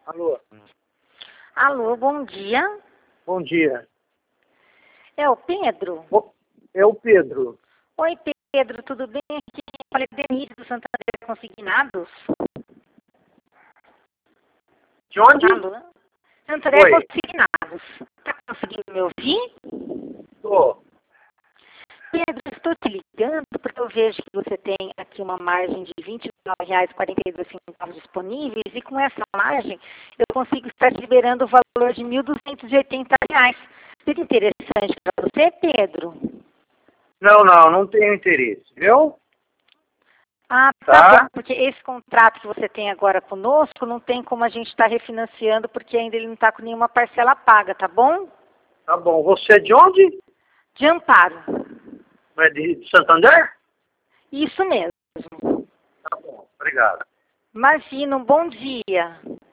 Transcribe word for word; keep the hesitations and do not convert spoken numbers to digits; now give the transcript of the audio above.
Alô? Alô, bom dia. Bom dia. É o Pedro? O- É o Pedro. Oi, Pedro, tudo bem? Aqui é a Denise do Santander Consignados. De onde? Alô? Santander Oi. Consignados. Tá conseguindo me ouvir? Tô. Pedro, estou te ligando porque eu vejo que você tem aqui uma margem de vinte e nove reais e quarenta e dois centavos disponíveis e com essa margem eu consigo estar te liberando o valor de mil duzentos e oitenta reais. Seria interessante para você, Pedro? Não, não, não tenho interesse, viu? Ah, tá, Tá? bom, porque esse contrato que você tem agora conosco não tem como a gente estar refinanciando porque ainda ele não está com nenhuma parcela paga, tá bom? Tá bom. Você é de onde? De amparo. É de, de Santander? Isso mesmo. Tá bom, obrigado. Imagina, um bom dia.